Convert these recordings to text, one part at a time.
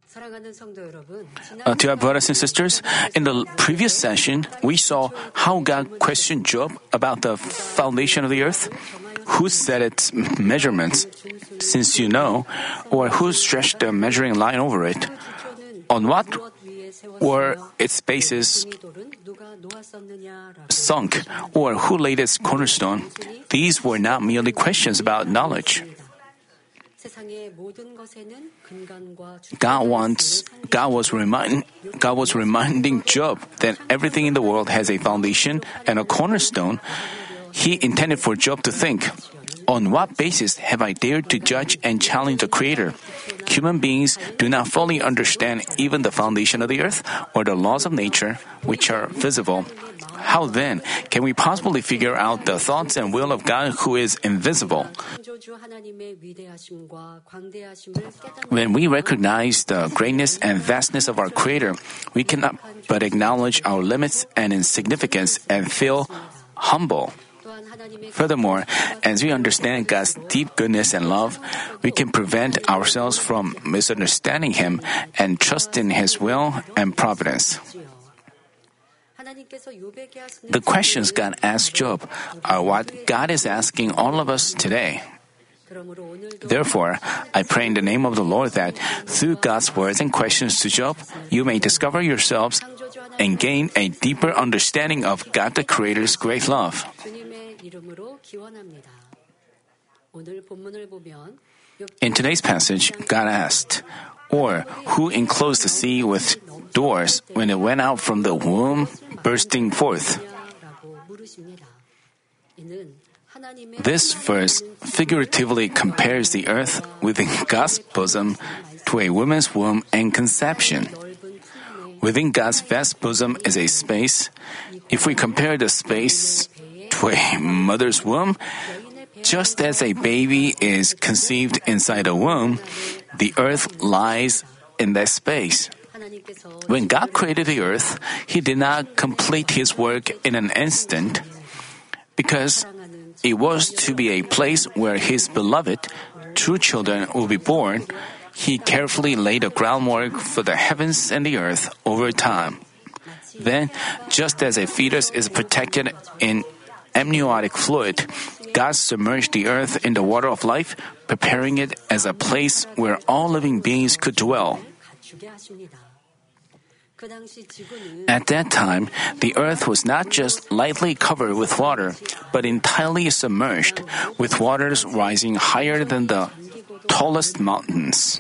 To our brothers and sisters, in the previous session, we saw how God questioned Job about the foundation of the earth. Who set its measurements, since you know, or who stretched the measuring line over it? On what were its bases sunk, or who laid its cornerstone? These were not merely questions about knowledge. God was reminding Job that everything in the world has a foundation and a cornerstone. He intended for Job to think, on what basis have I dared to judge and challenge the Creator? Human beings do not fully understand even the foundation of the earth or the laws of nature, which are visible. How then can we possibly figure out the thoughts and will of God who is invisible? When we recognize the greatness and vastness of our Creator, we cannot but acknowledge our limits and insignificance and feel humble. Furthermore, as we understand God's deep goodness and love, we can prevent ourselves from misunderstanding Him and trust in His will and providence. The questions God asked Job are what God is asking all of us today. Therefore, I pray in the name of the Lord that through God's words and questions to Job, you may discover yourselves and gain a deeper understanding of God the Creator's great love. In today's passage, God asked, or who enclosed the sea with doors when it went out from the womb, bursting forth? This verse figuratively compares the earth within God's bosom to a woman's womb and conception. Within God's vast bosom is a space. If we compare the space to a mother's womb, just as a baby is conceived inside a womb, the earth lies in that space. When God created the earth, He did not complete His work in an instant, because it was to be a place where His beloved, true children will be born. He carefully laid the groundwork for the heavens and the earth over time. Then, just as a fetus is protected in amniotic fluid, God submerged the earth in the water of life, preparing it as a place where all living beings could dwell. At that time, the earth was not just lightly covered with water, but entirely submerged, with waters rising higher than the tallest mountains.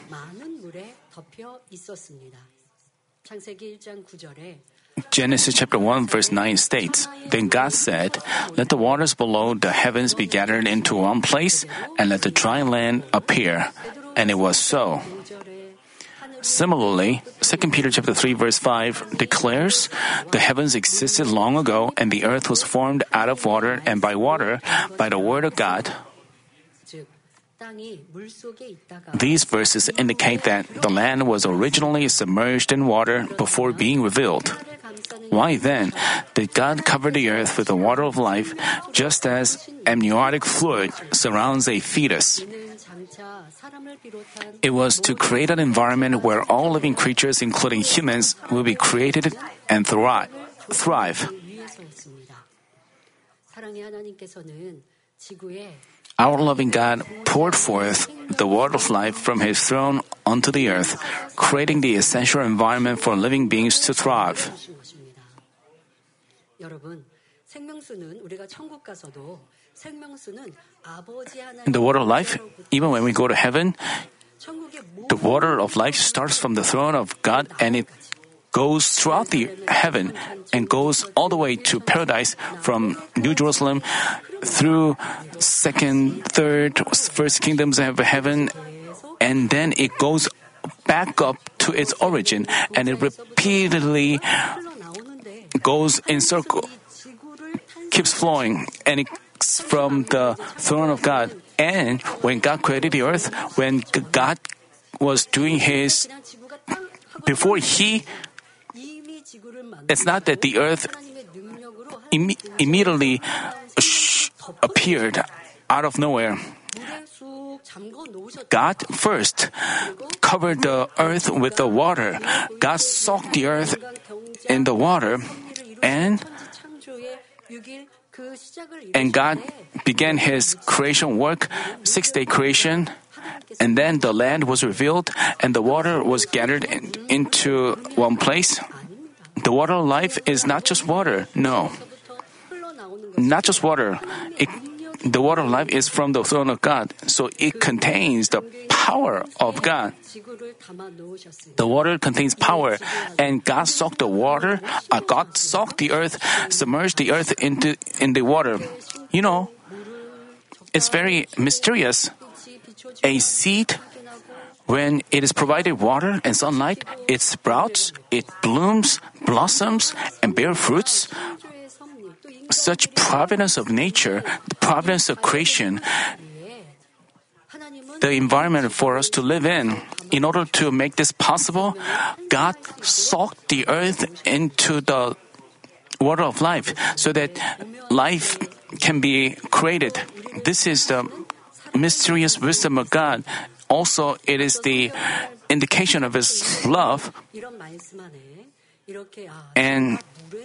Genesis chapter 1 verse 9 states, Then God said, Let the waters below the heavens be gathered into one place, and let the dry land appear. And it was so. Similarly, 2 Peter chapter 3 verse 5 declares, The heavens existed long ago, and the earth was formed out of water and by water, by the word of God. These verses indicate that the land was originally submerged in water before being revealed. Why then did God cover the earth with the water of life, just as amniotic fluid surrounds a fetus? It was to create an environment where all living creatures, including humans, will be created and thrive. Our loving God poured forth the water of life from His throne onto the earth, creating the essential environment for living beings to thrive. In the water of life, even when we go to heaven, the water of life starts from the throne of God and it goes throughout the heaven and goes all the way to paradise from New Jerusalem through second, third, first kingdoms of heaven, and then it goes back up to its origin and it repeatedly goes in circle, keeps flowing, and it's from the throne of God. And when God created the earth, when God was doing His, it's not that the earth immediately appeared out of nowhere. God first covered the earth with the water. God soaked the earth in the water, and God began His creation work, 6-day creation, and then the land was revealed and the water was gathered into one place. The water of life is not just water. No. Not just water. The water of life is from the throne of God, so it contains the power of God. The water contains power, and God soaked the water. God soaked the earth, submerged the earth in the water. You know, it's very mysterious. A seed, when it is provided water and sunlight, it sprouts, it blooms, blossoms, and bears fruits. Such providence of nature, the providence of creation, the environment for us to live in order to make this possible, God soaked the earth into the water of life so that life can be created. This is the mysterious wisdom of God. Also, it is the indication of His love. And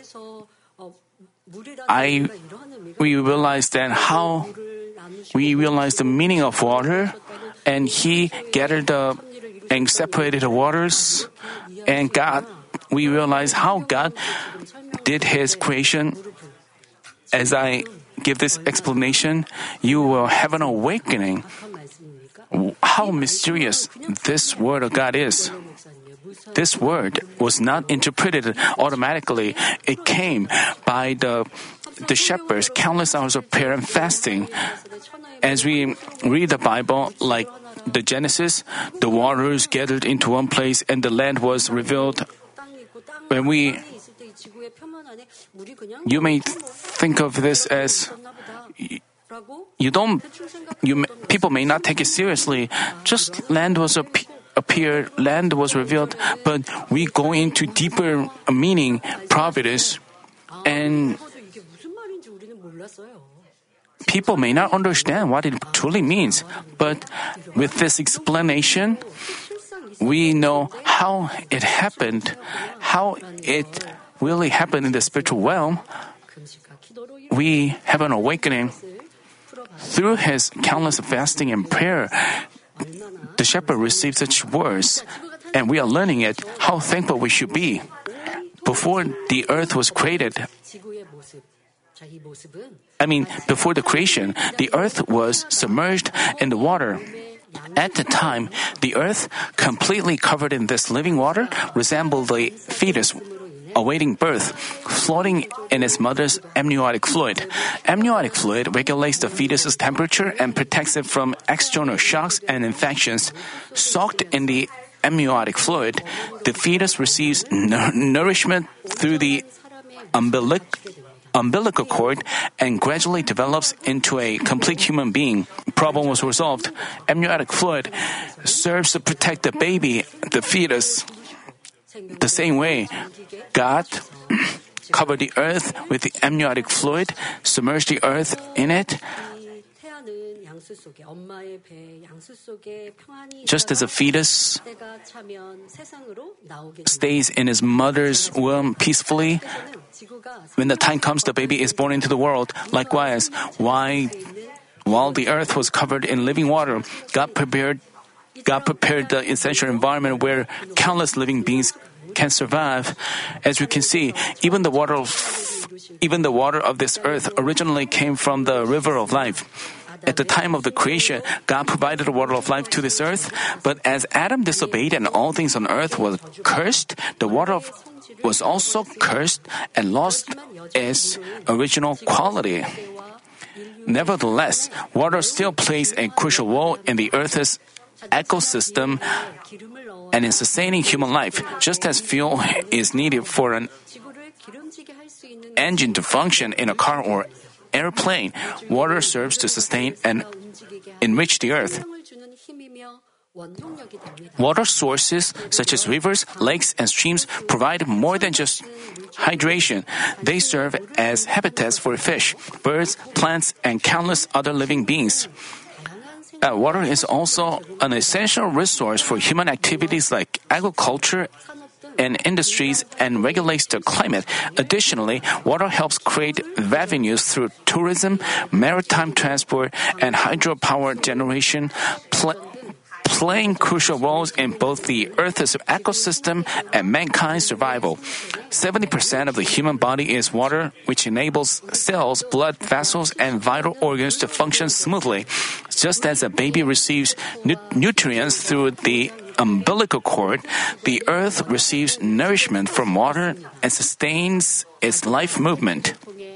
we realize the meaning of water, and He gathered and separated the waters, and we realize how God did His creation. As I give this explanation, you will have an awakening. How mysterious this word of God is. This word was not interpreted automatically. It came by the shepherds, countless hours of prayer and fasting. As we read the Bible, like the Genesis, the waters gathered into one place and the land was revealed. You may think of this as people may not take it seriously. Just land was appeared, land was revealed, but we go into deeper meaning, providence, and people may not understand what it truly means. But with this explanation, we know how it happened, how it really happened in the spiritual realm. We have an awakening. Through his countless fasting and prayer, the shepherd received such words, and we are learning it, how thankful we should be. Before the earth was created, before the creation, the earth was submerged in the water. At the time, the earth, completely covered in this living water, resembled a fetus awaiting birth, floating in its mother's amniotic fluid. Amniotic fluid regulates the fetus's temperature and protects it from external shocks and infections. Soaked in the amniotic fluid, the fetus receives nourishment through the umbilical cord and gradually develops into a complete human being. Problem was resolved. Amniotic fluid serves to protect the baby, the fetus. The same way, God covered the earth with the amniotic fluid, submerged the earth in it. Just as a fetus stays in his mother's womb peacefully, when the time comes the baby is born into the world. Likewise, while the earth was covered in living water, God prepared the essential environment where countless living beings can survive. As we can see, even the water of this earth originally came from the river of life. At the time of the creation, God provided the water of life to this earth, but as Adam disobeyed and all things on earth were cursed, the water was also cursed and lost its original quality. Nevertheless, water still plays a crucial role in the earth's ecosystem and in sustaining human life, just as fuel is needed for an engine to function in a car or airplane. Water serves to sustain and enrich the earth. Water sources such as rivers, lakes, and streams provide more than just hydration. They serve as habitats for fish, birds, plants, and countless other living beings. Water is also an essential resource for human activities like agriculture and industries and regulates the climate. Additionally, water helps create revenues through tourism, maritime transport, and hydropower generation, playing crucial roles in both the Earth's ecosystem and mankind's survival. 70% of the human body is water, which enables cells, blood vessels, and vital organs to function smoothly. Just as a baby receives nutrients through the umbilical cord, the earth receives nourishment from water and sustains its life movement.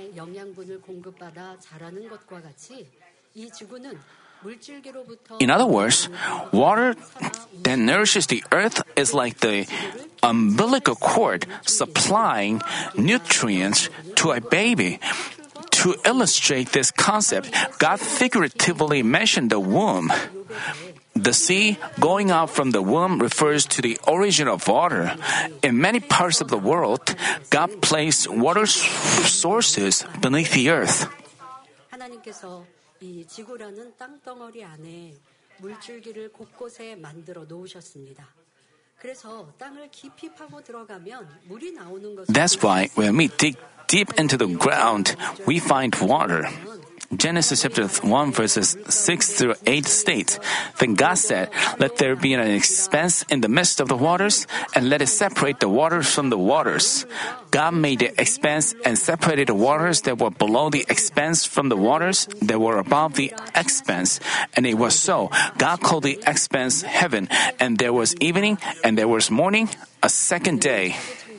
In other words, water that nourishes the earth is like the umbilical cord supplying nutrients to a baby. To illustrate this concept, God figuratively mentioned the womb. The sea going out from the womb refers to the origin of water. In many parts of the world, God placed water sources beneath the earth. 하나님께서 이 지구라는 땅덩어리 안에 물줄기를 곳곳에 만들어 놓으셨습니다. 그래서 땅을 깊이 파고 들어가면 물이 나오는 것을 That's why when we dig deep into the ground, we find water. Genesis chapter 1 verses 6 through 8 states, Then God said, Let there be an expanse in the midst of the waters, and let it separate the waters from the waters. God made the expanse and separated the waters that were below the expanse from the waters that were above the expanse. And it was so. God called the expanse heaven, and there was evening, and there was morning, a second day.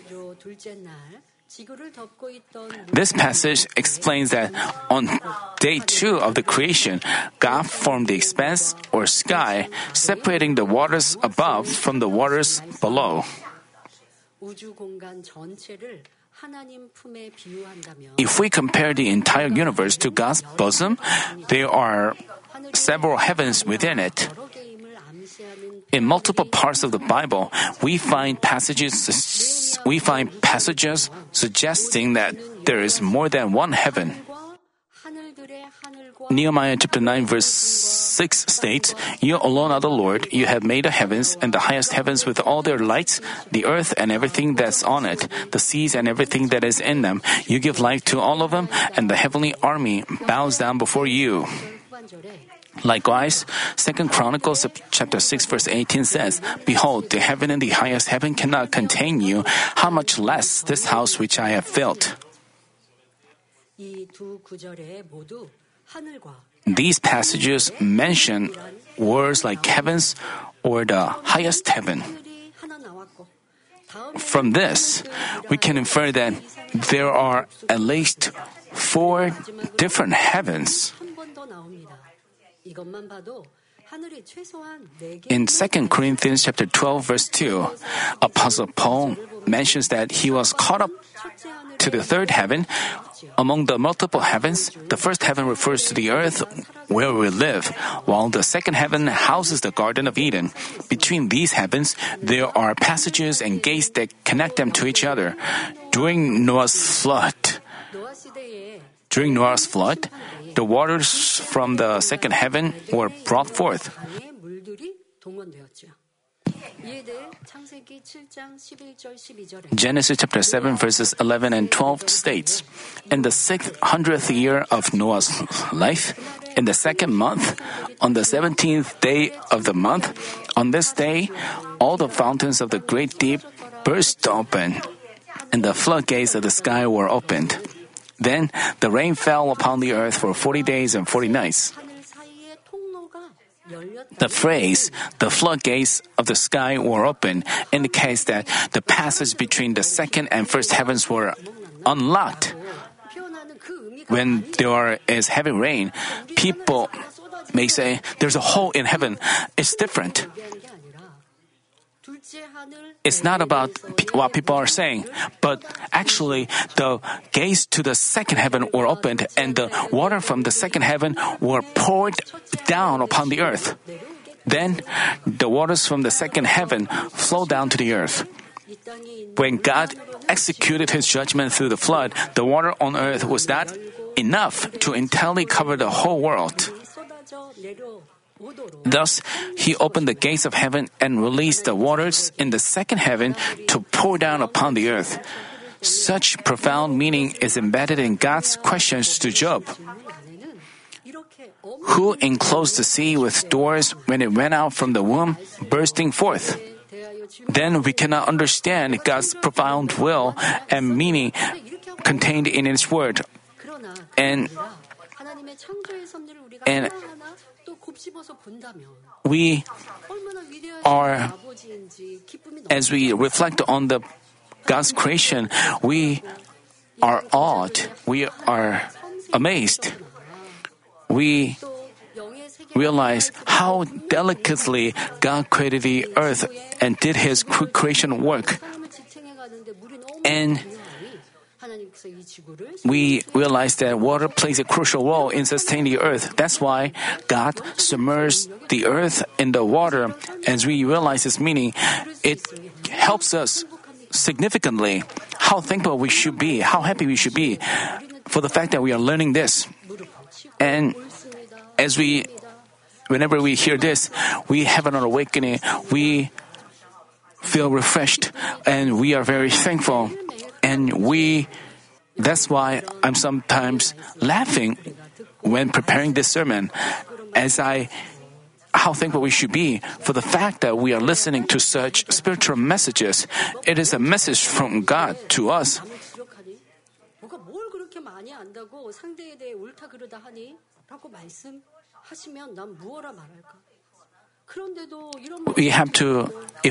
This passage explains that on day 2 of the creation, God formed the expanse or sky, separating the waters above from the waters below. If we compare the entire universe to God's bosom, there are several heavens within it. In multiple parts of the Bible, we find passages suggesting that there is more than one heaven. Nehemiah chapter 9 verse 6 states, You alone are the Lord, you have made the heavens and the highest heavens with all their lights, the earth and everything that's on it, the seas and everything that is in them. You give life to all of them, and the heavenly army bows down before you. Likewise, 2 Chronicles chapter 6 verse 18 says, Behold, the heaven and the highest heaven cannot contain you, how much less this house which I have built. These passages mention words like heavens or the highest heaven. From this, we can infer that there are at least 4 different heavens. In 2 Corinthians chapter 12 verse 2, Apostle Paul mentions that he was caught up to the 3rd heaven. Among the multiple heavens, the 1st heaven refers to the earth where we live, while the 2nd heaven houses the Garden of Eden. Between these heavens, there are passages and gates that connect them to each other. During Noah's flood, the waters from the 2nd heaven were brought forth. Genesis chapter 7 verses 11 and 12 states, In the 600th year of Noah's life, in the 2nd month, on the 17th day of the month, on this day, all the fountains of the great deep burst open, and the floodgates of the sky were opened. Then the rain fell upon the earth for 40 days and 40 nights. The phrase, the floodgates of the sky were open, indicates that the passage between the 2nd and 1st heavens were unlocked. When there is heavy rain, people may say, there's a hole in heaven. It's different. It's not about what people are saying, but actually the gates to the 2nd heaven were opened and the water from the 2nd heaven were poured down upon the earth. Then the waters from the 2nd heaven flowed down to the earth. When God executed his judgment through the flood, the water on earth was not enough to entirely cover the whole world. Thus, He opened the gates of heaven and released the waters in the second heaven to pour down upon the earth. Such profound meaning is embedded in God's questions to Job. Who enclosed the sea with doors when it went out from the womb, bursting forth? Then we cannot understand God's profound will and meaning contained in His word. And we are, as we reflect on the God's creation, we are awed. We are amazed. We realize how delicately God created the earth and did His creation work. And we realize that water plays a crucial role in sustaining the earth. That's why God submerged the earth in the water. As we realize its meaning, it helps us significantly how thankful we should be, how happy we should be for the fact that we are learning this. And whenever we hear this, we have an awakening, we feel refreshed, and we are very thankful. And that's why I'm sometimes laughing when preparing this sermon, how thankful we should be for the fact that we are listening to such spiritual messages. It is a message from God to us. We have to,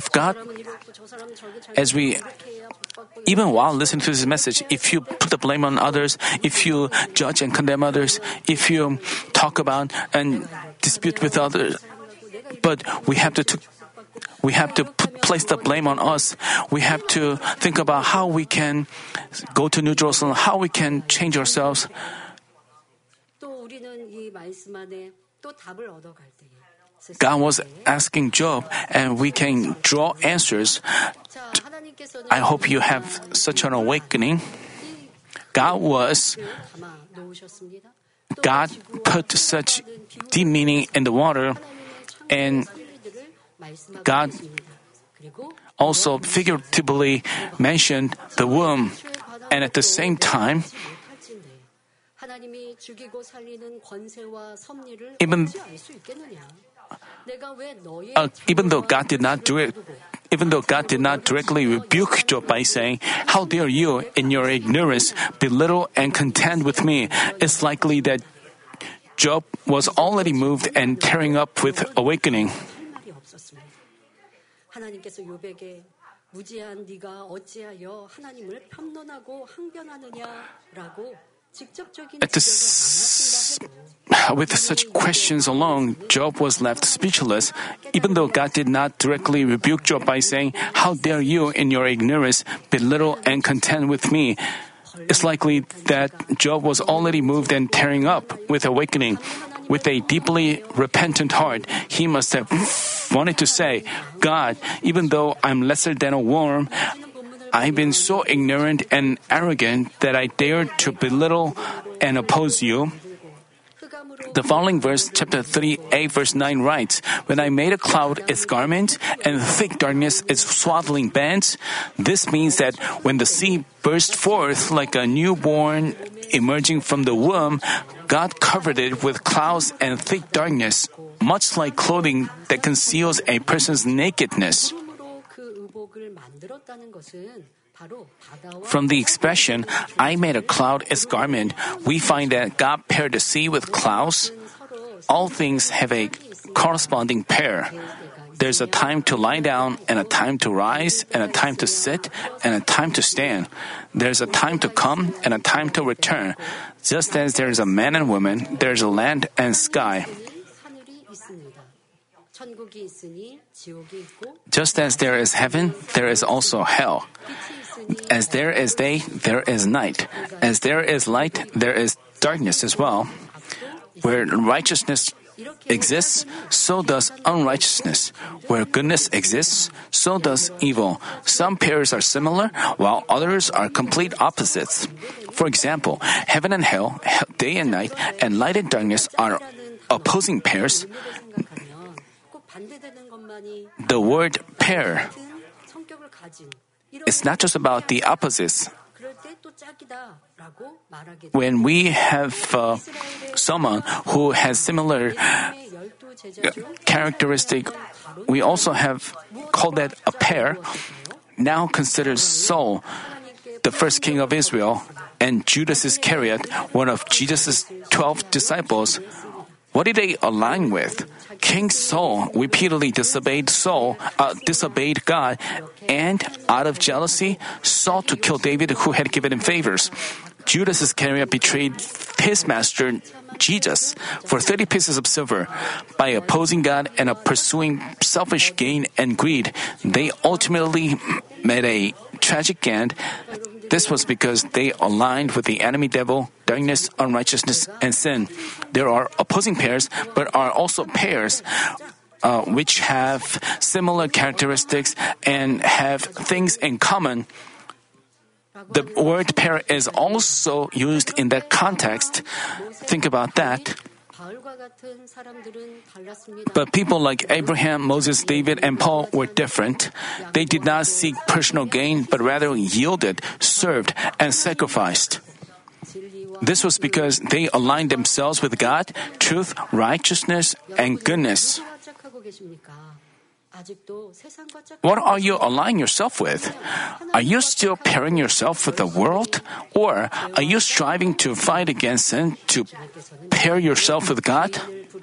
even while listening to this message, if you put the blame on others, if you judge and condemn others, if you talk about and dispute with others, but we have to place the blame on us. We have to think about how we can go to New Jerusalem, how we can change ourselves. God was asking Job, and we can draw answers. I hope you have such an awakening. God put such deep meaning in the water, and God also figuratively mentioned the womb, and at the same time, even though God did not directly rebuke Job by saying, "How dare you, in your ignorance, belittle and contend with me?" It's likely that Job was already moved and tearing up with awakening. With such questions alone, Job was left speechless. Even though God did not directly rebuke Job by saying, "How dare you, in your ignorance, belittle and contend with me?" It's likely that Job was already moved and tearing up with awakening. With a deeply repentant heart, he must have wanted to say, "God, even though I'm lesser than a worm, I've been so ignorant and arrogant that I dared to belittle and oppose you." The following verse, chapter 3, verse 9 writes, "When I made a cloud its garment and thick darkness its swaddling bands," this means that when the sea burst forth like a newborn emerging from the womb, God covered it with clouds and thick darkness, much like clothing that conceals a person's nakedness. From the expression, "I made a cloud its garment," we find that God paired the sea with clouds. All things have a corresponding pair. There's a time to lie down, and a time to rise, and a time to sit, and a time to stand. There's a time to come, and a time to return. Just as there's a man and woman, there's a land and sky. Just as there is heaven, there is also hell. As there is day, there is night. As there is light, there is darkness as well. Where righteousness exists, so does unrighteousness. Where goodness exists, so does evil. Some pairs are similar, while others are complete opposites. For example, heaven and hell, day and night, and light and darkness are opposing pairs, 생각하면 꼭 반대되는 것만이 the word pair 같은 성격을 가진 is not just about the opposites. 그럴 때 또 짝이다라고 말하게 When we have someone who has similar characteristic, we also have called that a pair. Now consider Saul, the first king of Israel, and Judas Iscariot, one of Jesus' 12 disciples. What did they align with? King Saul repeatedly disobeyed God, and out of jealousy, sought to kill David, who had given him favors. Judas Iscariot betrayed his master, Jesus, for 30 pieces of silver. By opposing God and pursuing selfish gain and greed, they ultimately met a tragic end. This was because they aligned with the enemy devil, darkness, unrighteousness, and sin. There are opposing pairs, but are also pairs which have similar characteristics and have things in common. The word pair is also used in that context. Think about that. But people like Abraham, Moses, David, and Paul were different. They did not seek personal gain, but rather yielded, served, and sacrificed. This was because they aligned themselves with God, truth, righteousness, and goodness. What are you aligning yourself with? Are you still pairing yourself with the world? Or are you striving to fight against sin to pair yourself with God?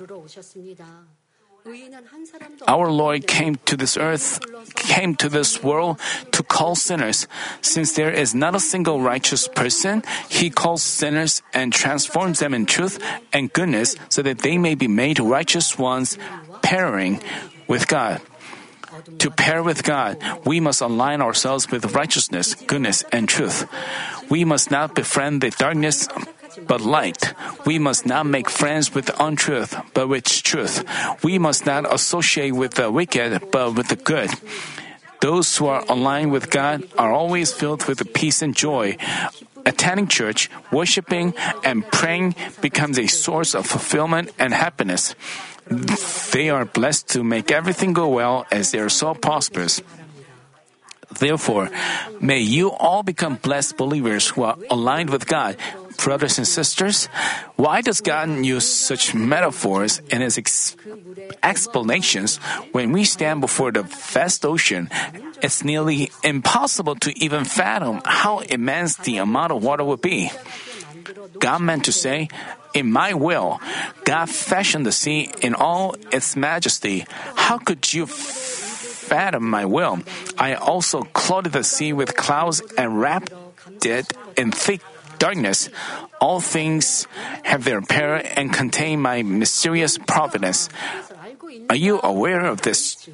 Our Lord came to this world to call sinners. Since there is not a single righteous person, He calls sinners and transforms them in truth and goodness so that they may be made righteous ones, pairing with God. To pair with God, we must align ourselves with righteousness, goodness, and truth. We must not befriend the darkness, but light. We must not make friends with untruth, but with truth. We must not associate with the wicked, but with the good. Those who are aligned with God are always filled with peace and joy. Attending church, worshiping, and praying becomes a source of fulfillment and happiness. They are blessed to make everything go well as their soul prospers. Therefore, may you all become blessed believers who are aligned with God. Brothers and sisters, why does God use such metaphors in His explanations? When we stand before the vast ocean, it's nearly impossible to even fathom how immense the amount of water would be. God meant to say, in my will, God fashioned the sea in all its majesty. How could you fathom my will? I also clothed the sea with clouds and wrapped it in thick darkness. All things have their pair and contain my mysterious providence. Are you aware of this?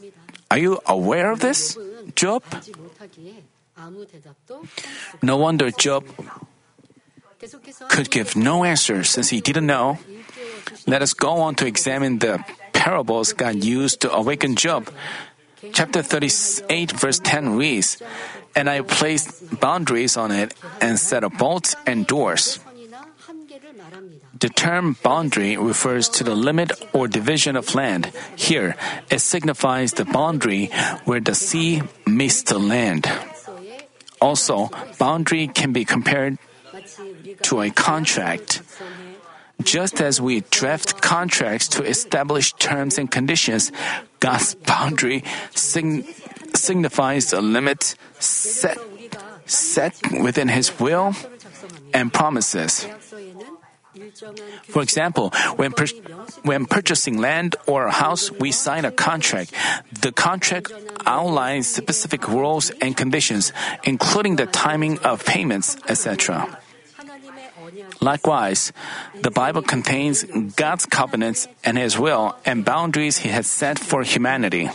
Job? No wonder Job could give no answer since he didn't know. Let us go on to examine the parables God used to awaken Job. Chapter 38, verse 10 reads, "And I placed boundaries on it and set up bolts and doors." The term boundary refers to the limit or division of land. Here, it signifies the boundary where the sea meets the land. Also, boundary can be compared to a contract. Just as we draft contracts to establish terms and conditions, God's boundary signifies a limit set within His will and promises. For example, when purchasing land or a house, we sign a contract. The contract outlines specific rules and conditions, including the timing of payments, etc. Likewise, the Bible contains God's covenants and His will and boundaries He has set for humanity.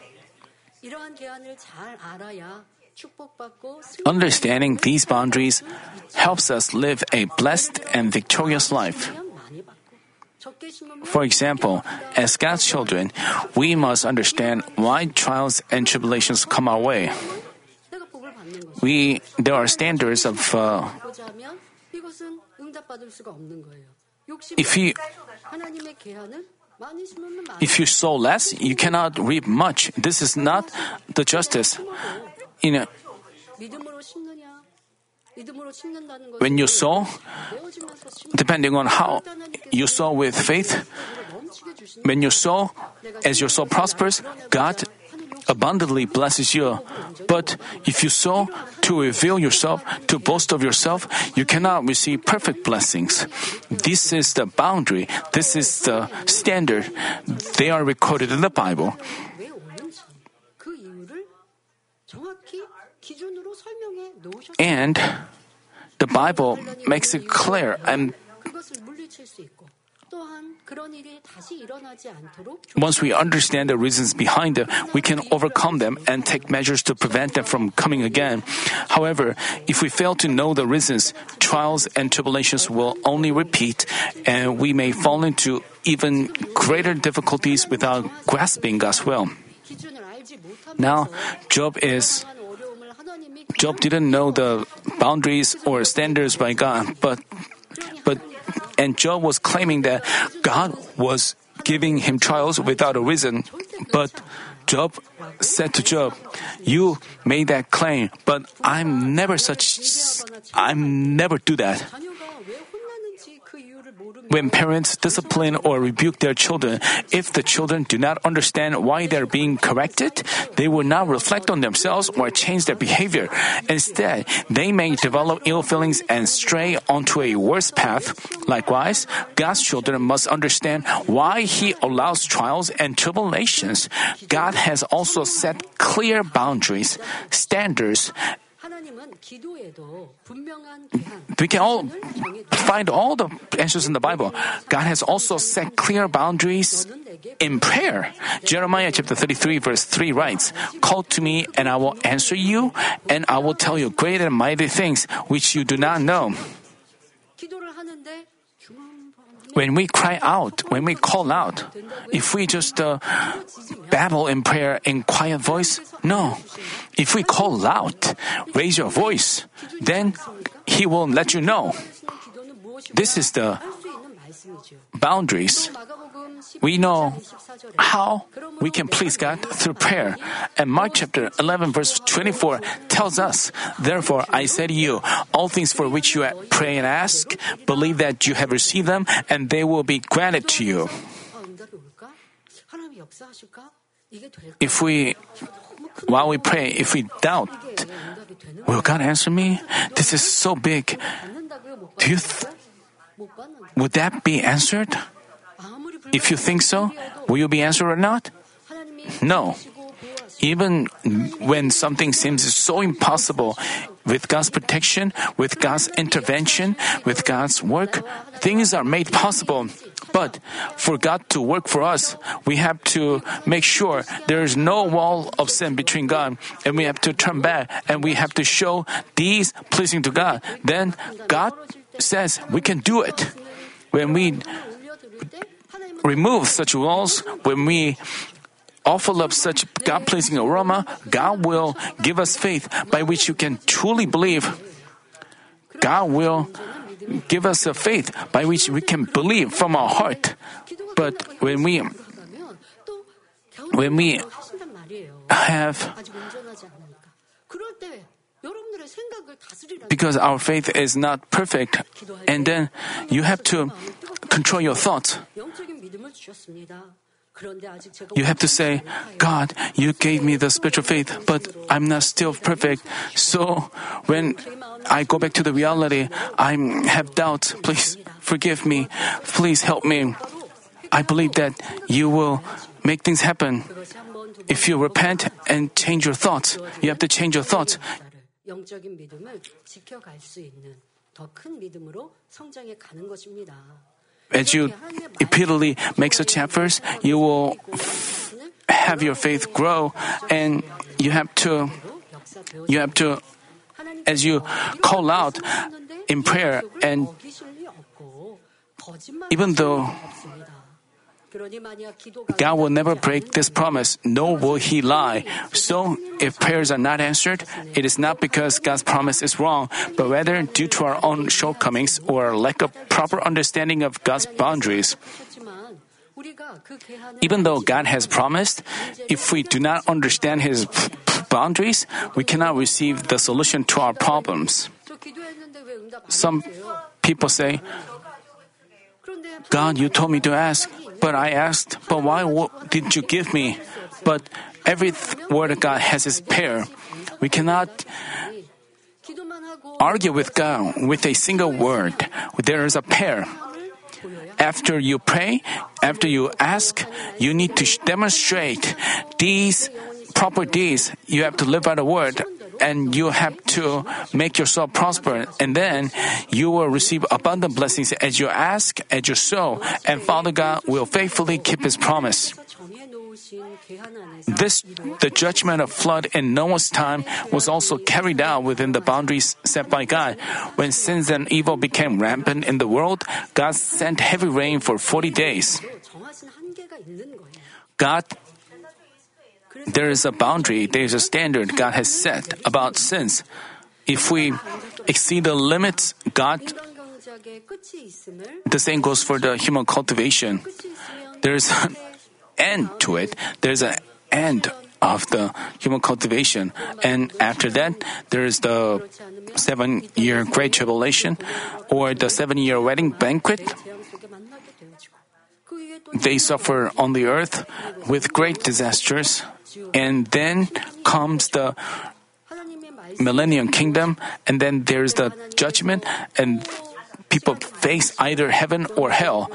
Understanding these boundaries helps us live a blessed and victorious life. For example, as God's children, we must understand why trials and tribulations come our way. There are standards of if you 하나님의 계하는 많이 심으면 많이 if you sow less, you cannot reap much. This is not the justice. 믿음으로 심느냐? 믿음으로 심는다는 것은 When you sow, 배워지면서 심는 depending on how you sow with faith, 넘치게 주시는 when you sow, as your soul prospers, God abundantly blesses you. But if you sow to reveal yourself, to boast of yourself, you cannot receive perfect blessings. This is the boundary. This is the standard. They are recorded in the Bible. 왜 오는지 그 이유를 정확히 기준으로 설명해 놓으셨습니다. And the Bible makes it clear. And 그것을 물리칠 수 있고 또한 그런 일이 다시 일어나지 않도록 once we understand the reasons behind them, we can overcome them and take measures to prevent them from coming again. However, if we fail to know the reasons, trials and tribulations will only repeat, and we may fall into even greater difficulties without grasping God's will. 기준을 알지 못하면서 Now, Job 어려움을 하나님이 Job didn't know the boundaries or standards by God, and Job was claiming that God was giving him trials without a reason. But Job said to Job, "You made that claim, but I'm never do that." 자녀가 왜 혼나는지 그 이유를 모르면 When parents discipline or rebuke their children, if the children do not understand why they're being corrected, they will not reflect on themselves or change their behavior. Instead, they may develop ill feelings and stray onto a worse path. Likewise, God's children must understand why He allows trials and tribulations. God has also set clear boundaries, standards. 하나님은 기도에도 분명한 계한 We can all find all the answers in the Bible. God has also set clear boundaries in prayer. Jeremiah chapter 33 verse 3 writes, "Call to me and I will answer you and I will tell you great and mighty things which you do not know." 기도를 하는데 When we cry out, when we call out, if we just babble in prayer in quiet voice, no. If we call loud, raise your voice, then He will let you know. 기도는 무엇이고 This is the 할수 있는 말씀이죠. boundaries. 마가복음 12장 We know 24절에 how we can please God through prayer. And Mark chapter 11 verse 24 tells us, "Therefore I say to you, all things for which you pray and ask, believe that you have received them and they will be granted to you." 응답이 올까? 하나님이 역사하실까? 이게 될까? If we, while we pray, if we doubt, 이게 응답이 되는 will God answer me? This is so big. 받는다고요? 못 Do you 받는다고요? 못 받는다. Would that be answered? 아무리 If you think so, will you be answered or not? 하나님이 No. 보시고 보호하시고 Even when something seems so impossible, with God's protection, with God's intervention, with God's work, things are made possible. But for God to work for us, we have to make sure there is no wall of sin between God, and we have to turn back, and we have to show these pleasing to God. Then God says we can do it. When we 올려드릴 때 하나님은 remove such walls, when we offer up such God-pleasing aroma, God will give us faith by which you can truly believe. God will give us a faith by which we can believe from our heart. But when we 그러면 또 when we 하신단 말이에요. have, 아직 온전하지 않으니까. 그럴 때 여러분들의 생각을 다스리라. because our faith is not perfect, and then you have to control your thoughts. 영적인 믿음을 주셨습니다. 그런데 아직 제가 You have to say, God, you gave me the spiritual faith, but I'm not still perfect. So when I go back to the reality, I have doubts. Please forgive me. Please help me. I believe that you will make things happen. 그것이 한번 두 번 If you repent and change your thoughts, you have to change your thoughts. 영적인 믿음을 지켜갈 수 있는 더 큰 믿음으로 성장해 가는 것입니다. As you repeatedly make such efforts, you will have your faith grow, and you have to, as you call out in prayer, and even though God will never break this promise, nor will He lie. So, if prayers are not answered, it is not because God's promise is wrong, but rather due to our own shortcomings or lack of proper understanding of God's boundaries. Even though God has promised, if we do not understand His boundaries, we cannot receive the solution to our problems. Some people say, God, you told me to ask, but I asked, but why didn't you give me? But every word of God has its pair. We cannot argue with God with a single word. There is a pair. After you pray, after you ask, you need to demonstrate these proper deeds. You have to live out a word, and you have to make yourself prosper, and then you will receive abundant blessings as you ask, as you sow, and Father God will faithfully keep His promise. The judgment of flood in Noah's time was also carried out within the boundaries set by God. When sins and evil became rampant in the world, God sent heavy rain for 40 days. There is a boundary, there is a standard God has set about sins. If we exceed the limits, the same goes for the human cultivation. There's an end to it. There's an end of the human cultivation. And after that, there is the 7-year Great Tribulation or the 7-year wedding banquet. They suffer on the earth with great disasters. And then comes the millennium kingdom, and then there's the judgment, and people face either heaven or hell.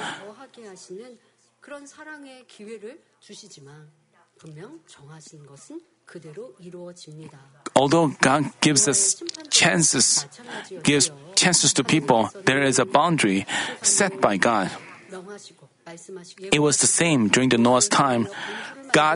Although God gives chances to people, there is a boundary set by God. It was the same during the Noah's time. God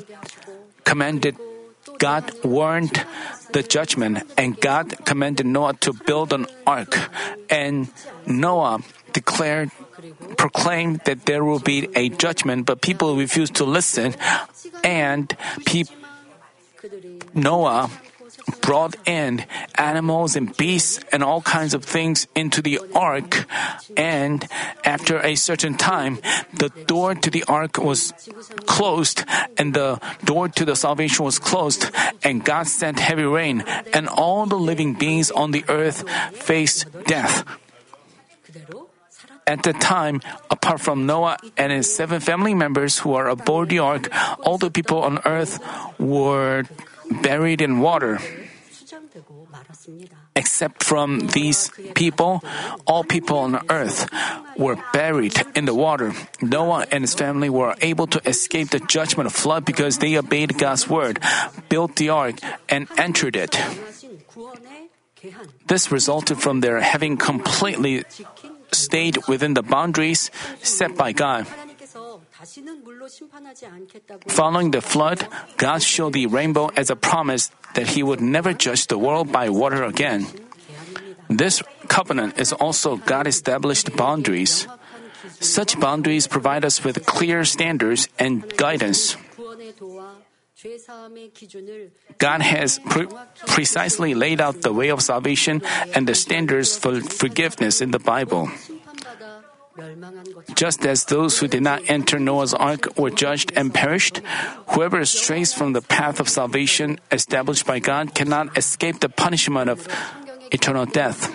warned the judgment, and God commanded Noah to build an ark. And Noah proclaimed that there will be a judgment, but people refused to listen. And Noah brought in animals and beasts and all kinds of things into the ark. And after a certain time, the door to the ark was closed, and the door to the salvation was closed, and God sent heavy rain, and all the living beings on the earth faced death. At the time, apart from Noah and his 7 family members who are aboard the ark, all the people on earth were buried in water. Except from these people, all people on earth were buried in the water. Noah and his family were able to escape the judgment of flood because they obeyed God's word, built the ark, and entered it. This resulted from their having completely stayed within the boundaries set by God. Following the flood, God showed the rainbow as a promise that He would never judge the world by water again. This covenant is also God-established boundaries. Such boundaries provide us with clear standards and guidance. God has precisely laid out the way of salvation and the standards for forgiveness in the Bible. Just as those who did not enter Noah's ark were judged and perished, whoever strays from the path of salvation established by God cannot escape the punishment of eternal death.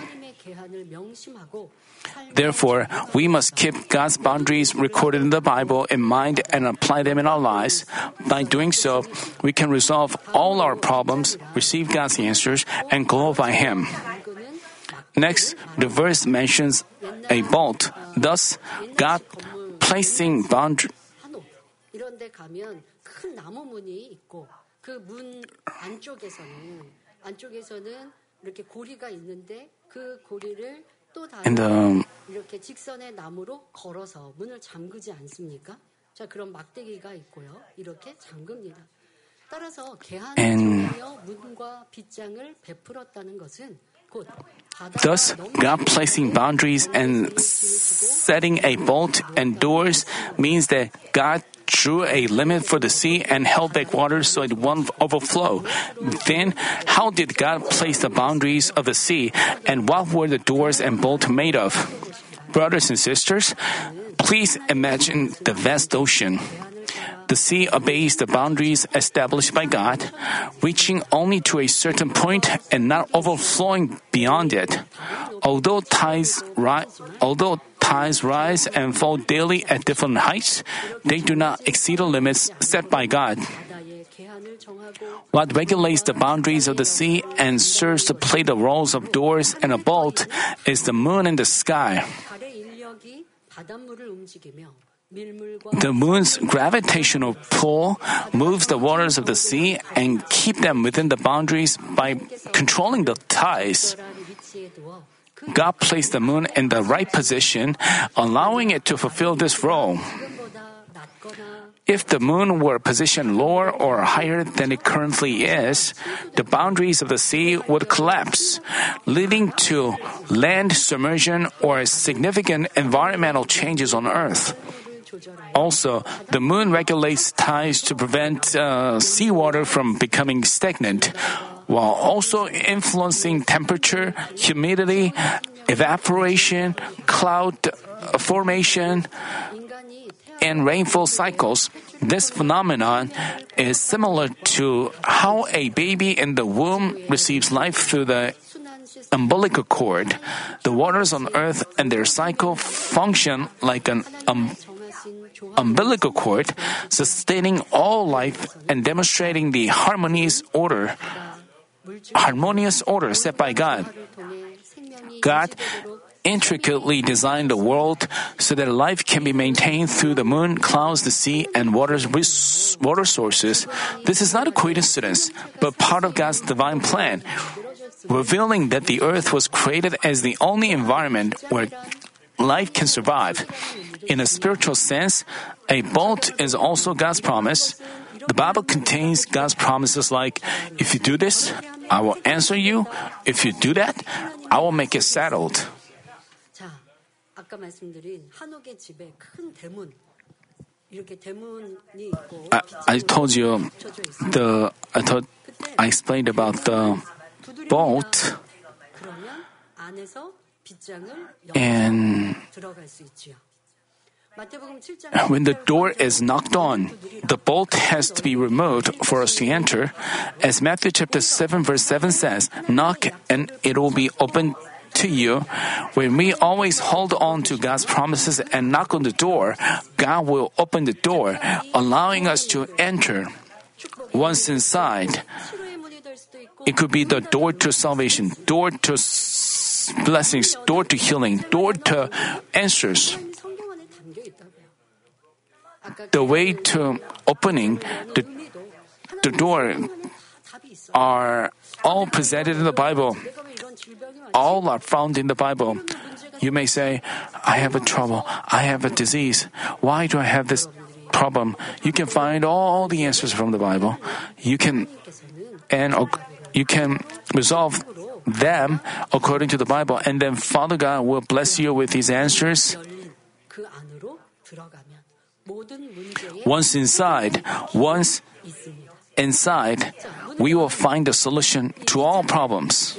Therefore, we must keep God's boundaries recorded in the Bible in mind and apply them in our lives. By doing so, we can resolve all our problems, receive God's answers, and glorify Him. Next, the verse mentions a bolt. Thus, God placing boundary. And 이렇게 직선의 나무로 걸어서 문을 잠그지 않습니까? 자, 그런 막대기가 있고요. 이렇게 잠깁니다. 따라서 개한을 통하여 문과 빗장을 베풀었다는 것은 곧 Thus, God placing boundaries and setting a bolt and doors means that God drew a limit for the sea and held back water so it won't overflow. Then, how did God place the boundaries of the sea, and what were the doors and bolts made of? Brothers and sisters, please imagine the vast ocean. The sea obeys the boundaries established by God, reaching only to a certain point and not overflowing beyond it. Although tides rise and fall daily at different heights, they do not exceed the limits set by God. What regulates the boundaries of the sea and serves to play the roles of doors and a bolt is the moon and the sky. The moon's gravitational pull moves the waters of the sea and keep them within the boundaries by controlling the tides. God placed the moon in the right position, allowing it to fulfill this role. If the moon were positioned lower or higher than it currently is, the boundaries of the sea would collapse, leading to land submersion or significant environmental changes on Earth. Also, the moon regulates tides to prevent seawater from becoming stagnant, while also influencing temperature, humidity, evaporation, cloud formation, and rainfall cycles. This phenomenon is similar to how a baby in the womb receives life through the umbilical cord. The waters on earth and their cycle function like an umbilical cord, sustaining all life and demonstrating the harmonious order set by God. God intricately designed the world so that life can be maintained through the moon, clouds, the sea, and water sources. This is not a coincidence, but part of God's divine plan, revealing that the earth was created as the only environment where life can survive. In a spiritual sense, a bolt is also God's promise. The Bible contains God's promises like, if you do this, I will answer you. If you do that, I will make it settled. I told you I explained about the bolt, and when the door is knocked on, the bolt has to be removed for us to enter. As Matthew chapter 7 verse 7 says, knock and it will be opened to you. When we always hold on to God's promises and knock on the door, God will open the door, allowing us to enter. Once inside, it could be the door to salvation, door to blessings, door to healing, door to answers. The way to opening the door are all presented in the Bible. All are found in the Bible. You may say, I have a trouble, I have a disease. Why do I have this problem? You can find all the answers from the Bible. You can resolve them according to the Bible, and then Father God will bless you with His answers. Once inside, we will find the solution to all problems.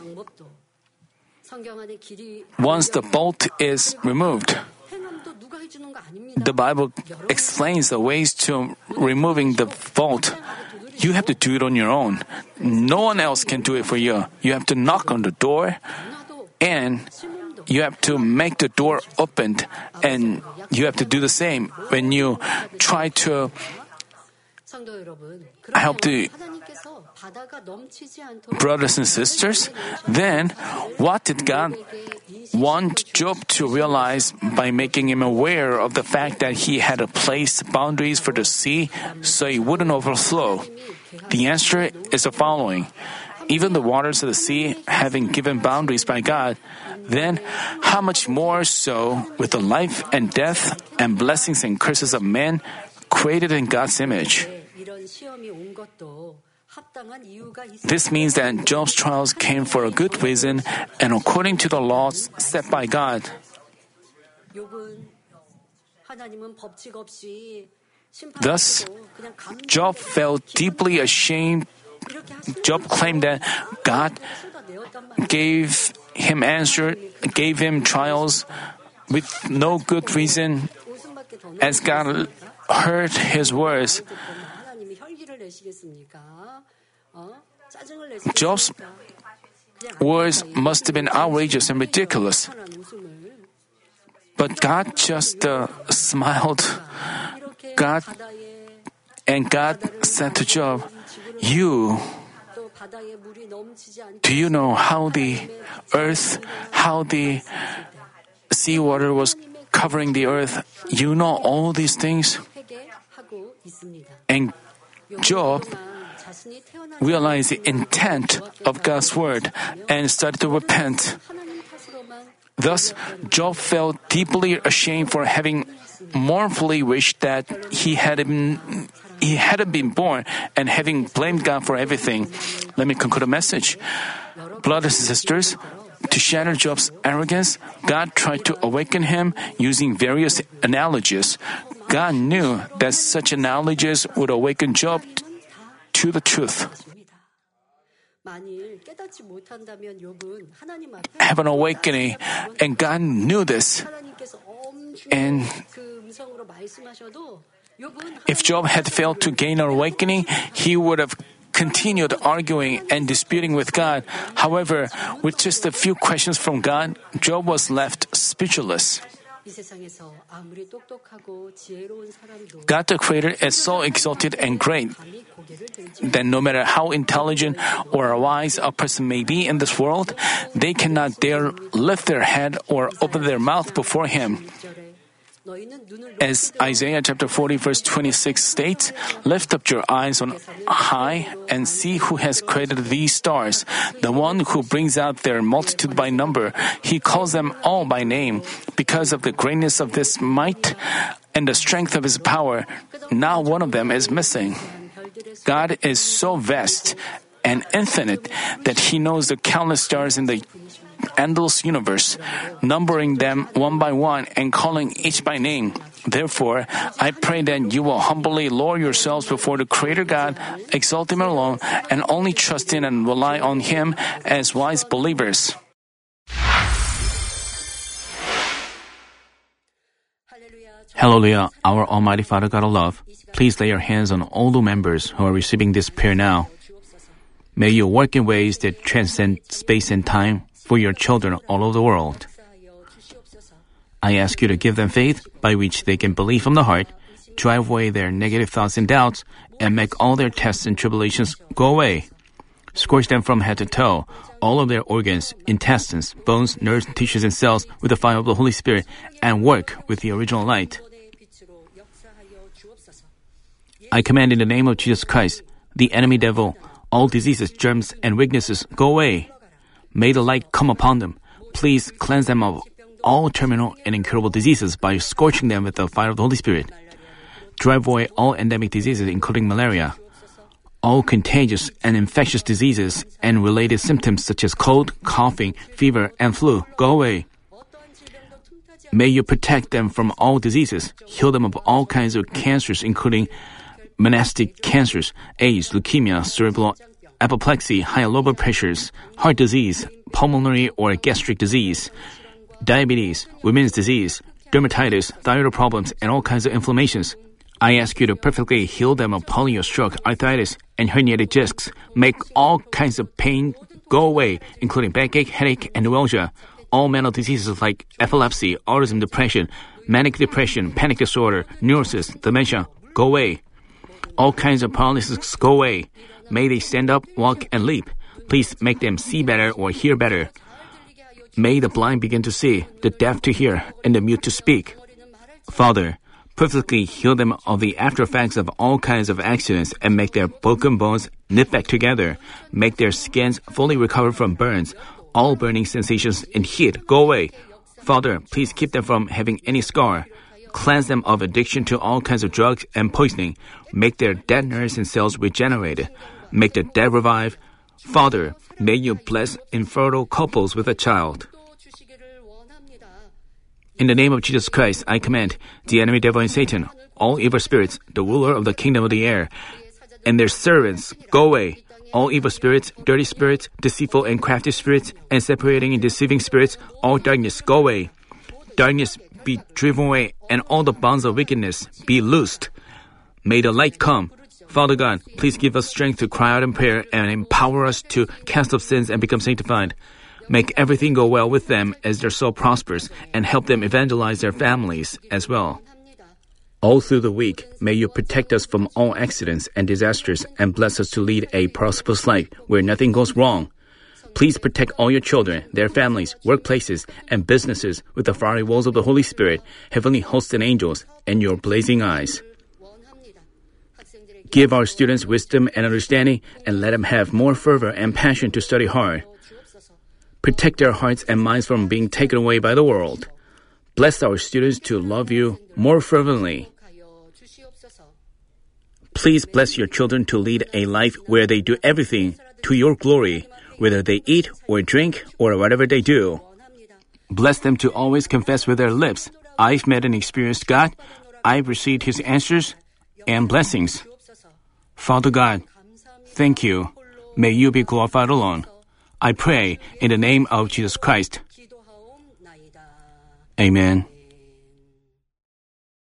Once the bolt is removed, the Bible explains the ways to removing the bolt. You have to do it on your own. No one else can do it for you. You have to knock on the door, and you have to make the door opened, and you have to do the same when you try to help the brothers and sisters. Then, what did God want Job to realize by making him aware of the fact that he had placed boundaries for the sea so it wouldn't overflow? The answer is the following. Even the waters of the sea having given boundaries by God, then how much more so with the life and death and blessings and curses of men created in God's image? This means that Job's trials came for a good reason and according to the laws set by God. Thus, Job felt deeply ashamed. Job claimed that God gave him trials with no good reason. As God heard his words, Job's words must have been outrageous and ridiculous. But God just smiled. God said to Job, do you know how the seawater was covering the earth? You know all these things? And Job realized the intent of God's word and started to repent. Thus, Job felt deeply ashamed for having mournfully wished that he hadn't been born and having blamed God for everything. Let me conclude the message. Brothers and sisters, to shatter Job's arrogance, God tried to awaken him using various analogies. God knew that such analogies would awaken Job to the truth. Have an awakening, and God knew this. And if Job had failed to gain an awakening, he would have continued arguing and disputing with God. However, with just a few questions from God, Job was left speechless. God the Creator is so exalted and great that no matter how intelligent or wise a person may be in this world, they cannot dare lift their head or open their mouth before Him. As Isaiah chapter 40 verse 26 states, lift up your eyes on high and see who has created these stars, the one who brings out their multitude by number. He calls them all by name. Because of the greatness of this might and the strength of His power, not one of them is missing. God is so vast and infinite that He knows the countless stars in the endless universe, numbering them one by one and calling each by name. Therefore, I pray that you will humbly lower yourselves before the Creator God, exalt Him alone, and only trust in and rely on Him as wise believers. Hallelujah, our Almighty Father God of love, please lay your hands on all the members who are receiving this prayer now. May you work in ways that transcend space and time for your children all over the world. I ask you to give them faith by which they can believe from the heart, drive away their negative thoughts and doubts, and make all their tests and tribulations go away. Scorch them from head to toe, all of their organs, intestines, bones, nerves, tissues, and cells with the fire of the Holy Spirit, and work with the original light. I command in the name of Jesus Christ, the enemy devil, all diseases, germs, and weaknesses go away. May the light come upon them. Please cleanse them of all terminal and incurable diseases by scorching them with the fire of the Holy Spirit. Drive away all endemic diseases, including malaria. All contagious and infectious diseases and related symptoms such as cold, coughing, fever, and flu go away. May you protect them from all diseases, heal them of all kinds of cancers, including monastic cancers, AIDS, leukemia, cerebral apoplexy, high and low blood pressures, heart disease, pulmonary or gastric disease, diabetes, women's disease, dermatitis, thyroid problems, and all kinds of inflammations. I ask you to perfectly heal them of polio, stroke, arthritis, and herniated discs. Make all kinds of pain go away, including backache, headache, and neuralgia. All mental diseases like epilepsy, autism, depression, manic depression, panic disorder, neurosis, dementia, go away. All kinds of paralysis go away. May they stand up, walk, and leap. Please make them see better or hear better. May the blind begin to see, the deaf to hear, and the mute to speak. Father, perfectly heal them of the after effects of all kinds of accidents and make their broken bones knit back together. Make their skins fully recover from burns. All burning sensations and heat go away. Father, please keep them from having any scar. Cleanse them of addiction to all kinds of drugs and poisoning. Make their dead nerves and cells regenerated. Make the dead revive. Father, may you bless infertile couples with a child. In the name of Jesus Christ, I command the enemy devil and Satan, all evil spirits, the ruler of the kingdom of the air, and their servants, go away. All evil spirits, dirty spirits, deceitful and crafty spirits, and separating and deceiving spirits, all darkness, go away. Darkness be driven away, and all the bonds of wickedness be loosed. May the light come. Father God, please give us strength to cry out in prayer and empower us to cast off sins and become sanctified. Make everything go well with them as their soul prospers, and help them evangelize their families as well. All through the week, may you protect us from all accidents and disasters and bless us to lead a prosperous life where nothing goes wrong. Please protect all your children, their families, workplaces, and businesses with the fiery walls of the Holy Spirit, heavenly hosts and angels, and your blazing eyes. Give our students wisdom and understanding, and let them have more fervor and passion to study hard. Protect their hearts and minds from being taken away by the world. Bless our students to love you more fervently. Please bless your children to lead a life where they do everything to your glory, whether they eat or drink or whatever they do. Bless them to always confess with their lips, I've met and experienced God, I've received His answers and blessings. Father God, thank you. May you be glorified alone. I pray in the name of Jesus Christ. Amen.